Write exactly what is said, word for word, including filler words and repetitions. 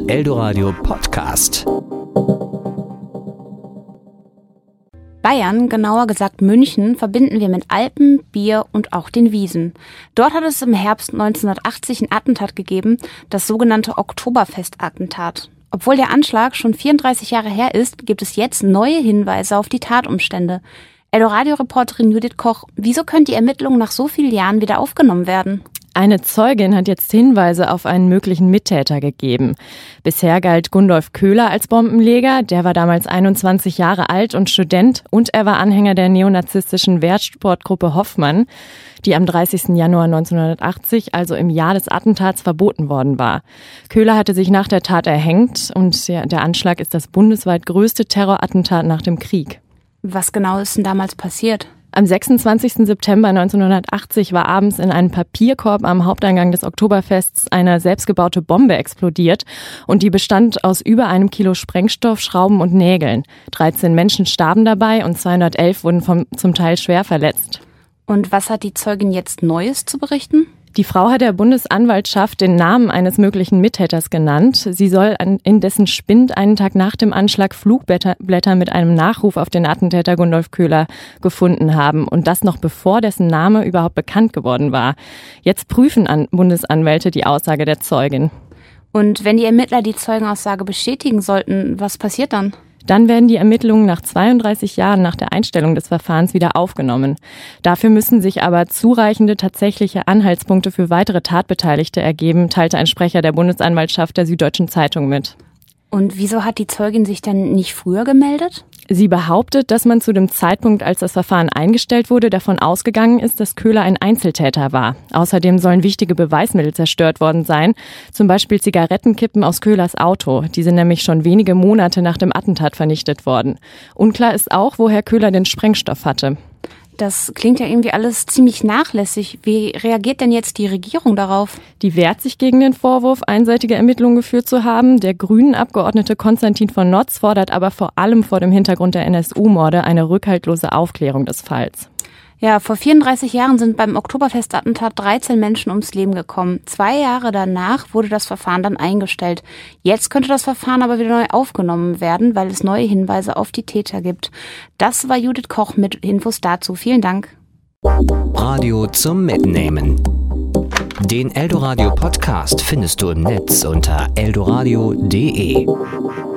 Eldoradio Podcast. Bayern, genauer gesagt München, verbinden wir mit Alpen, Bier und auch den Wiesen. Dort hat es im Herbst neunzehnhundertachtzig ein Attentat gegeben, das sogenannte Oktoberfest-Attentat. Obwohl der Anschlag schon vierunddreißig Jahre her ist, gibt es jetzt neue Hinweise auf die Tatumstände. Eldoradio-Reporterin Judith Koch, wieso können die Ermittlungen nach so vielen Jahren wieder aufgenommen werden? Eine Zeugin hat jetzt Hinweise auf einen möglichen Mittäter gegeben. Bisher galt Gundolf Köhler als Bombenleger. Der war damals einundzwanzig Jahre alt und Student und er war Anhänger der neonazistischen Wehrsportgruppe Hoffmann, die am dreißigsten Januar neunzehnhundertachtzig, also im Jahr des Attentats, verboten worden war. Köhler hatte sich nach der Tat erhängt und der Anschlag ist das bundesweit größte Terrorattentat nach dem Krieg. Was genau ist denn damals passiert? Am sechsundzwanzigsten September neunzehnhundertachtzig war abends in einem Papierkorb am Haupteingang des Oktoberfests eine selbstgebaute Bombe explodiert und die bestand aus über einem Kilo Sprengstoff, Schrauben und Nägeln. dreizehn Menschen starben dabei und zweihundertelf wurden vom, zum Teil schwer verletzt. Und was hat die Zeugin jetzt Neues zu berichten? Die Frau hat der Bundesanwaltschaft den Namen eines möglichen Mittäters genannt. Sie soll in dessen Spind einen Tag nach dem Anschlag Flugblätter mit einem Nachruf auf den Attentäter Gundolf Köhler gefunden haben. Und das noch bevor dessen Name überhaupt bekannt geworden war. Jetzt prüfen an Bundesanwälte die Aussage der Zeugin. Und wenn die Ermittler die Zeugenaussage bestätigen sollten, was passiert dann? Dann werden die Ermittlungen nach zweiunddreißig Jahren nach der Einstellung des Verfahrens wieder aufgenommen. Dafür müssen sich aber zureichende tatsächliche Anhaltspunkte für weitere Tatbeteiligte ergeben, teilte ein Sprecher der Bundesanwaltschaft der Süddeutschen Zeitung mit. Und wieso hat die Zeugin sich dann nicht früher gemeldet? Sie behauptet, dass man zu dem Zeitpunkt, als das Verfahren eingestellt wurde, davon ausgegangen ist, dass Köhler ein Einzeltäter war. Außerdem sollen wichtige Beweismittel zerstört worden sein, zum Beispiel Zigarettenkippen aus Köhlers Auto. Die sind nämlich schon wenige Monate nach dem Attentat vernichtet worden. Unklar ist auch, woher Köhler den Sprengstoff hatte. Das klingt ja irgendwie alles ziemlich nachlässig. Wie reagiert denn jetzt die Regierung darauf? Die wehrt sich gegen den Vorwurf, einseitige Ermittlungen geführt zu haben. Der Grünen-Abgeordnete Konstantin von Notz fordert aber vor allem vor dem Hintergrund der N S U-Morde eine rückhaltlose Aufklärung des Falls. Ja, vor vierunddreißig Jahren sind beim Oktoberfest-Attentat dreizehn Menschen ums Leben gekommen. Zwei Jahre danach wurde das Verfahren dann eingestellt. Jetzt könnte das Verfahren aber wieder neu aufgenommen werden, weil es neue Hinweise auf die Täter gibt. Das war Judith Koch mit Infos dazu. Vielen Dank. Radio zum Mitnehmen. Den Eldoradio Podcast findest du im Netz unter eldoradio punkt de.